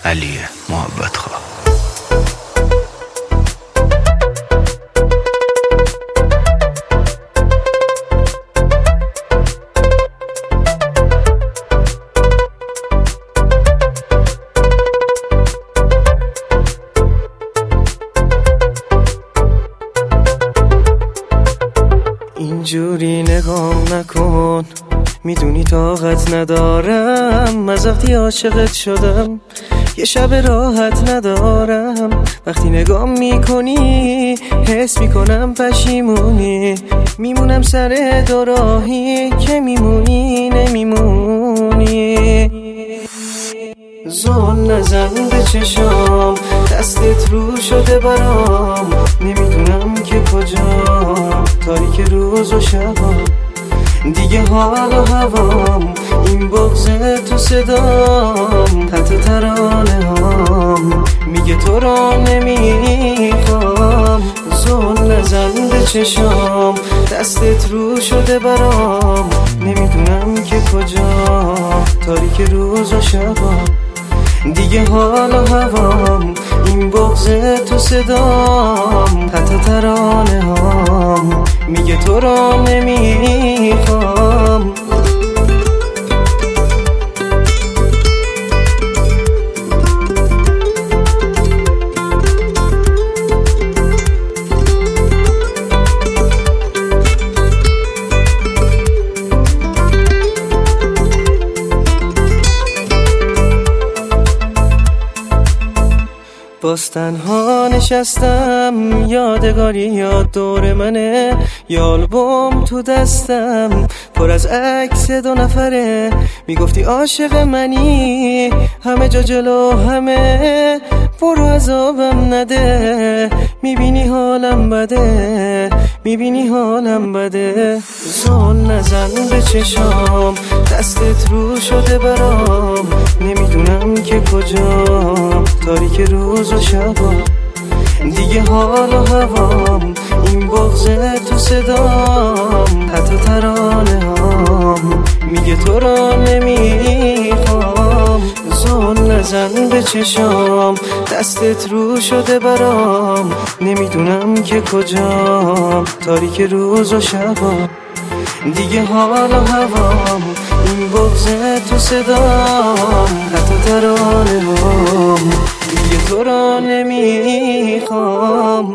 علی محبت خواه. اینجوری نگام نکن، میدونی طاقت ندارم. از وقتی عاشقت شدم یه شب راحت ندارم. وقتی نگام میکنی حس میکنم پشیمونی. میمونم سر دوراهی که میمونی نمیمونی. زل نزن به چشام، دستت رو شده برام. نمیدونم که کجام، تاریک روز و شبام. دیگه حال و هوام، این بغض تو صدام. حتی ترانه هام میگه تو را نمیخوام. زل نزن به چشام، دستت رو شده برام. نمیدونم که کجام، تاریک روز و شبام. دیگه حال و هوام، این بغض تو صدام. حتی ترانه هام میگه تو را نمیخوام. باز تنها نشستم، یادگاری یاد دور منه. یه آلبوم تو دستم پر از عکس دو نفره. میگفتی عاشق منی، همه جا جلو همه. برو عذابم نده، میبینی حالم بده، میبینی حالم بده. زل نزن به چشام، دستت رو شده برام. نمیدونم که کجام، تاریک روز و شبام. دیگه حال و هوام، این بغض تو صدام. حتی ترانه هام میگه تو را نمیخوام. زل نزن به چشام، دستت رو شده برام. نمیدونم که کجام، تاریک روز و شبام. دیگه حال و هوام، این بغض تو صدام. حتی ترانه هام دیگه تو را نمیخوام.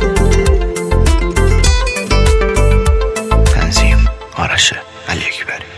آرش علی اکبری.